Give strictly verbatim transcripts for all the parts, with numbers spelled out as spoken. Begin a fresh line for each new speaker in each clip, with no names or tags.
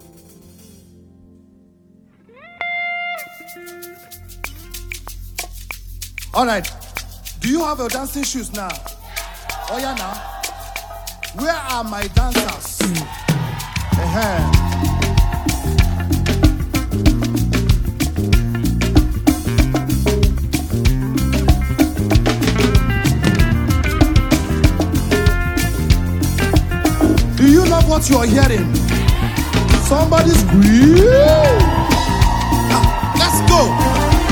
All right. Do you have your dancing shoes now? Oh yeah, now. Where are my dancers? Uh-huh. Do you love what you are hearing? Somebody scream. Ah, let's go.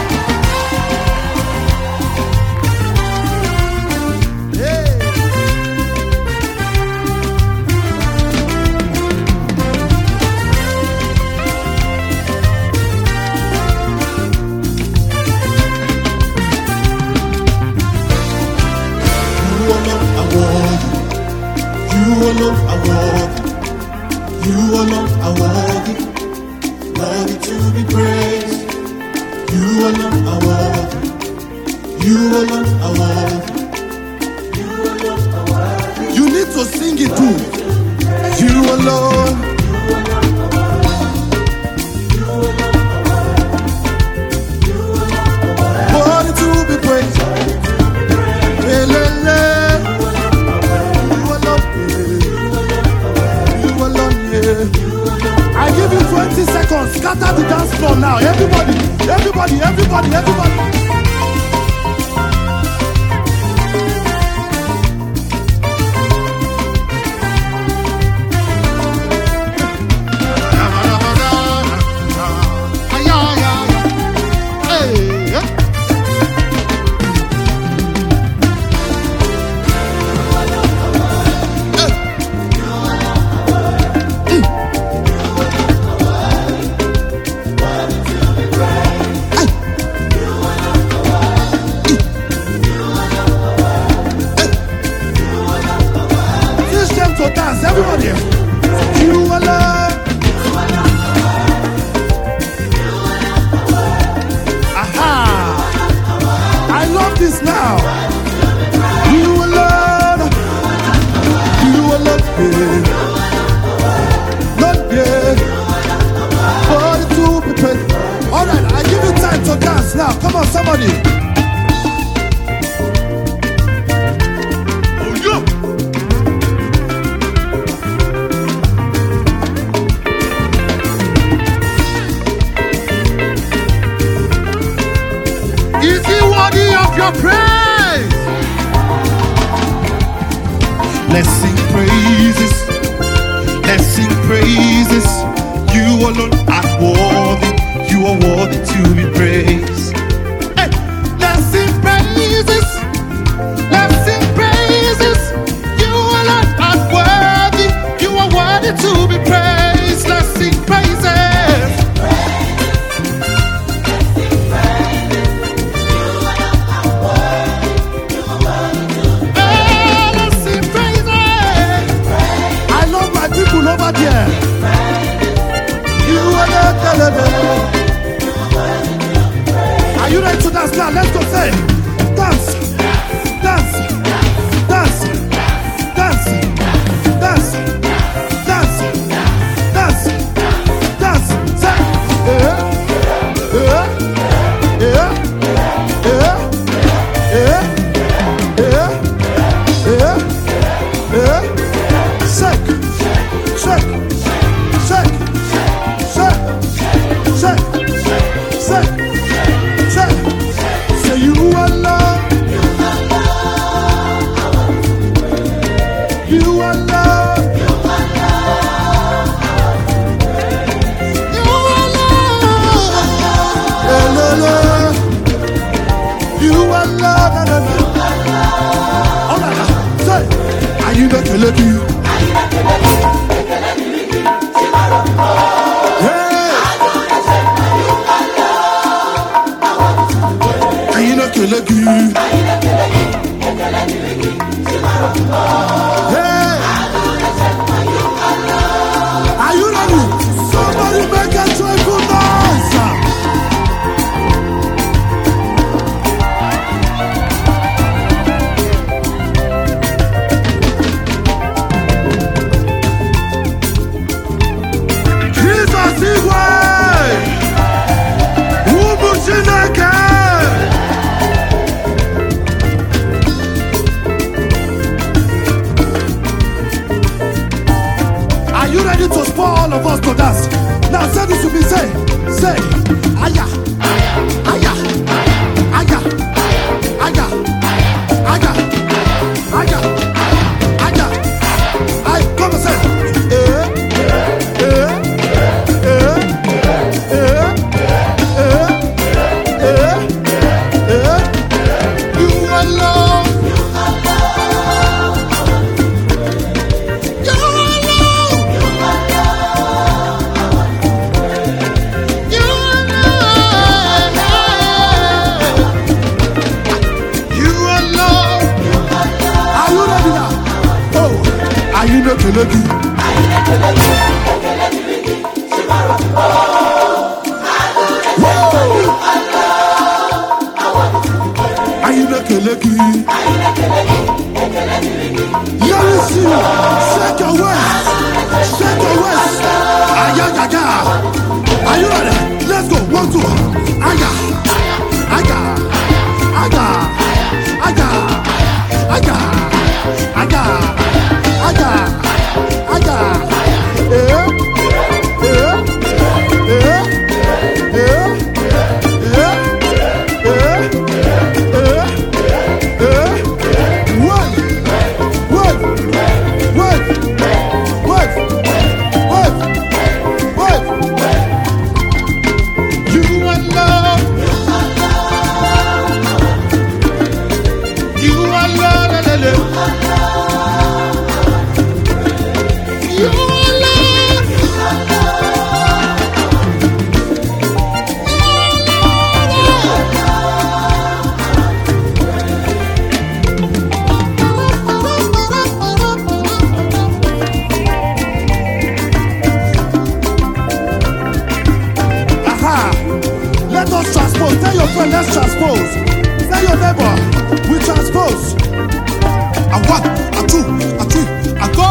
You alone are worthy, you alone are worthy, worthy to be praised. You alone are worthy, you alone are worthy, you alone are worthy.
You need to sing it too. You alone,
you alone are worthy, you alone are worthy,
worthy to be praised. I give you twenty seconds. Scatter the dance floor now. Everybody, everybody, everybody, everybody. So dance, everybody. You alone. Aha! I love this now. You alone. You alone. Not yet. Body to be paid. All right, I give you time to dance now. Come on, somebody. Is he worthy of your praise? Let's sing praises. Let's sing praises. You alone are worthy. You are worthy to be praised. Hey, let's sing praises. Let's sing praises. You alone are worthy. You are worthy to be praised. Let's sing praises. Over there, you are not. Are you ready to dance now? Let's go say, dance, dance, dance, dance, dance, dance, dance, dance. Say, yeah, yeah, yeah, yeah, yeah, yeah, yeah, yeah. Say. Shake, shake, shake, shake, shake, shake. Say you alone, you alone, you alone, you alone. All right, say, are you not killing you? for all of us to dance. Now say this to me, say, say, aya, aya, aya, aya, aya, aya, aya. I come and say, eh, eh, eh, eh, eh, eh, eh. You alone. Keleki. Ayine keleki. Yarisi, shake your waist, shake your waist. Aya gaga. Are you ready? Let's go. One, two. Aya, aya, aya, aya, aya, aya, aya. Tell your friend, let's transpose. Tell your neighbor, we transpose. A one, a two, a three, a go.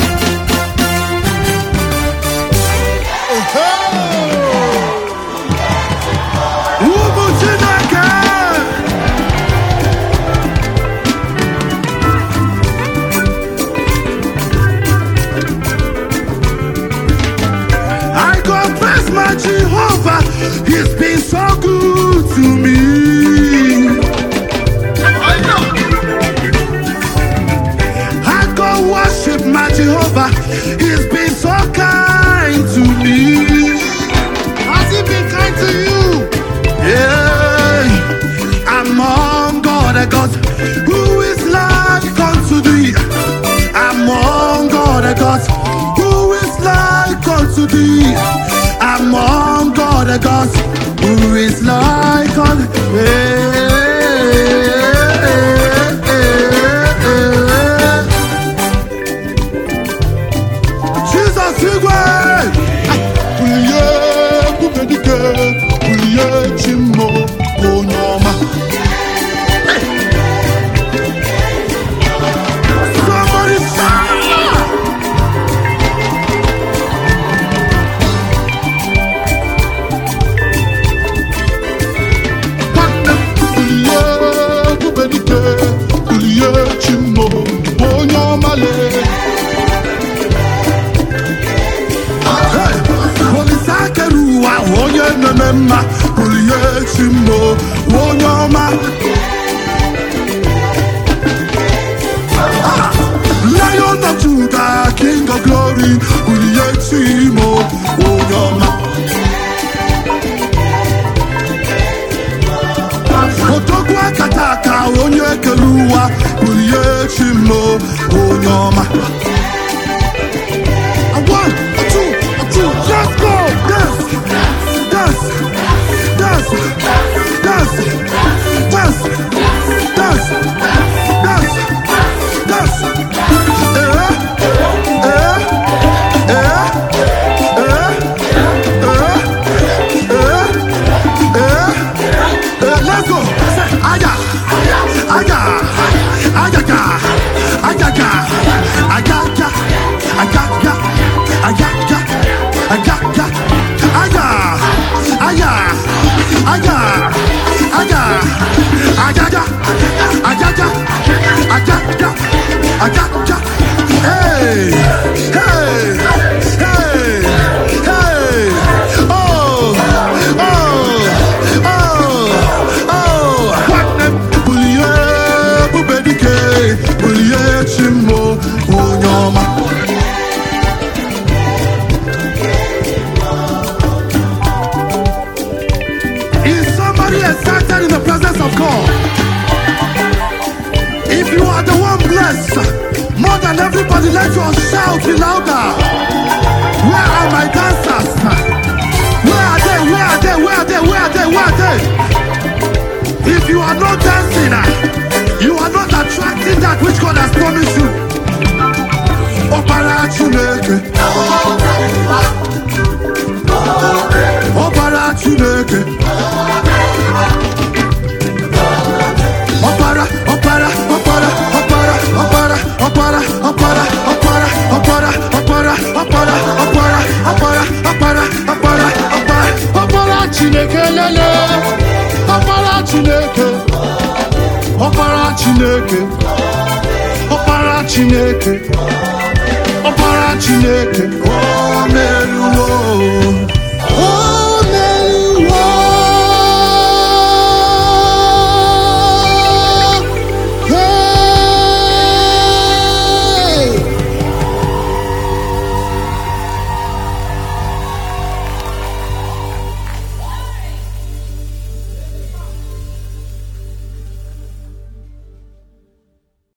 I confess my Jehovah, he's been so good to me. I go worship my Jehovah, he's been so kind to me. Has he been kind to you? Yeah. Among God the gods, who is like unto thee? Among God the gods, who is like unto thee? Among God the gods, who is like unto thee? Jesus, you way. Uye kubedike, uye chimo onyoma. Somebody shout! Mema, Uliye Chimo, Wonyoma. Lion of Judah, King of Glory, Uliye Chimo, Wonyoma. Otogwa Kataka, Onye Keluwa, Uliye Chimo, Wonyoma. A one, a two, a two, let's go, dance. Dance, dance, dance, dance, dance, dance, dance. Eh, eh, eh, eh, eh, eh, eh. Let's go. Aya, aya, aya, aya, aya, aya, aya, aya, aya, aya. Aya, aya, aya, aya, aya, aya, aya, aya, aya, hey, hey, hey. Let your shout be louder. Where are my dancers? Where are they? Where are they? Where are they? Where are they? Where are they? If you are not dancing, you are not attracting that which God has promised you. Opara Chineke. Opara Chineke. Opara, opara, opara, opara, opara, opara, opara, opara, opara, opara, opara, opara, opara, opara, opara, opara, opara Chineke lele. Opara Chineke. Opara Chineke. Opara Chineke. Opara Chineke. Oh, meluo.